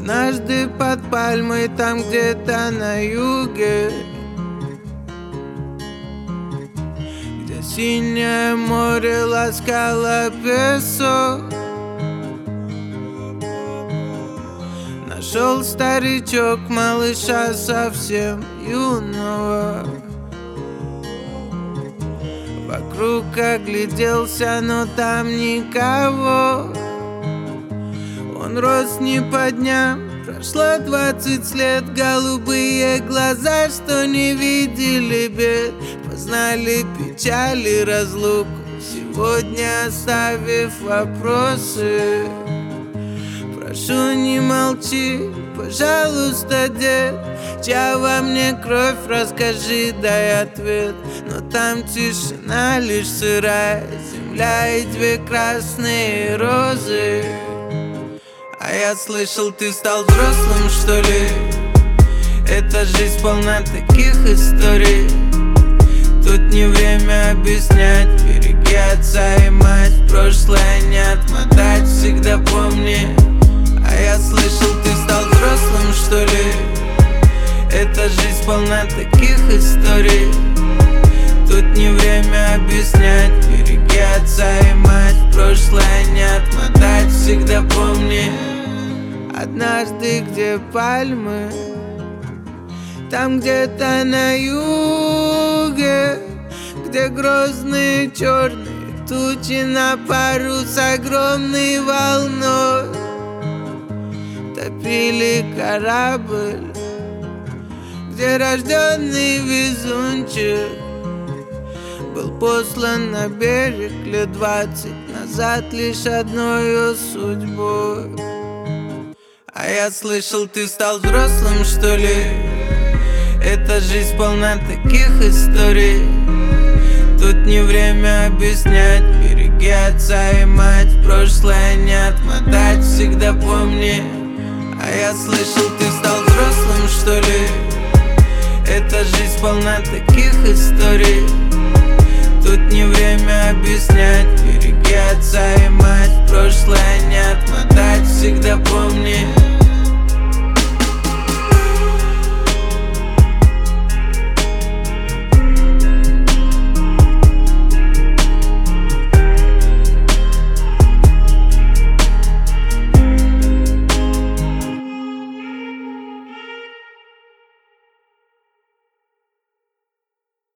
Однажды под пальмой, там где-то на юге, где синее море ласкало песок, нашел старичок малыша совсем юного. Вокруг огляделся, но там никого. Он рос не по дням, прошло 20 лет. Голубые глаза, что не видели бед, познали печаль и разлуку, сегодня оставив вопросы. Прошу, не молчи, пожалуйста, дед, чья во мне кровь, расскажи, дай ответ. Но там тишина, лишь сырая земля и две красные розы. А я слышал, ты стал взрослым, что ли? Эта жизнь полна таких историй. Тут не время объяснять, береги отца и мать, прошлое не отмотать, всегда помни. А я слышал, ты стал взрослым, что ли? Эта жизнь полна таких историй. Тут не время объяснять, береги отца и мать, прошлое не отмотать, всегда помни. Однажды, где пальмы, там где-то на юге, где грозные черные тучи на пару с огромной волной топили корабль, где рожденный везунчик был послан на берег лет 20 назад лишь одной судьбой. А я слышал, ты стал взрослым, что ли? Эта жизнь полна таких историй. Тут не время объяснять, береги отца и мать, прошлое не отмотать, всегда помни. А я слышал, ты стал взрослым, что ли? Эта жизнь полна таких историй.